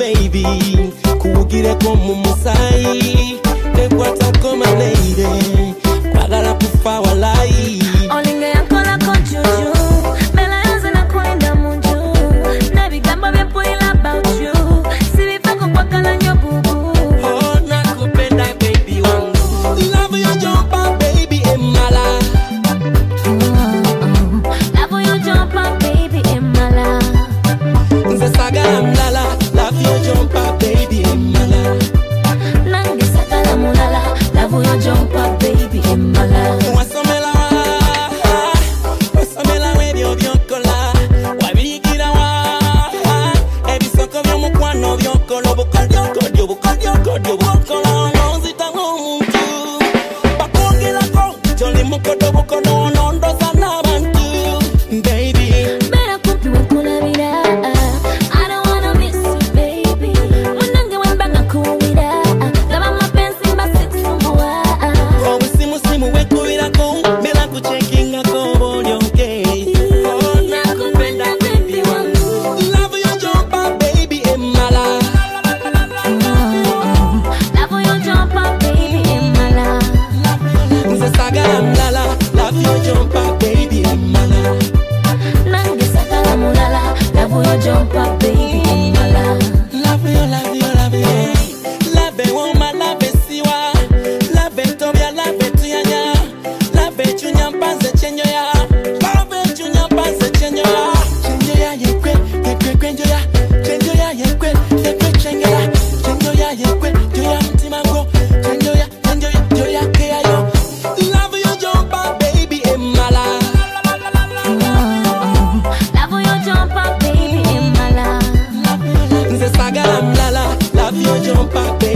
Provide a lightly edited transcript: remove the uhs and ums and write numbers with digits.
baby kuugire ko mu musai tekwata ko my lady kwagala kufa walai olinge yankola ko juju mela yanze na kwenda munju nebigamba byepulira about you sibivako kwagala nyo bubu oh nakupenda baby wangu love you jump up baby emala love you jump up baby emala nze sagala mlala love you jump up baby emala nange sagala mulala love you jump up baby emala wasomela webyo byokola wabiyigira wa ebisoko by'omukwano byokola obukodyo bukola nonzita ng'omuntu bakwogerako kyoli mukodo bukodo nondoza n'abantu baby better kumpi wekulabira I don't wanna miss you baby munange wembanga kuwira laba mapenzi mbasikumbua obusimusimu wekubirako mera kuchekingako bolyoke oh nakupenda baby wangu love you jump up baby emala love you jump up baby emala nze sagala mlala love you jump up baby emala nange sagala mulala love you jump up baby emala love you love woman love siwa love tobya love tuyanya love chunya mpanze chenyoya love chunya mpanze chenyoya yekwe chenyoya yekwe chenyoya yekwe joya mtimango chenyoya keayo love you jump up baby emala love you jump up baby emala nze sagala mlala love you jump up baby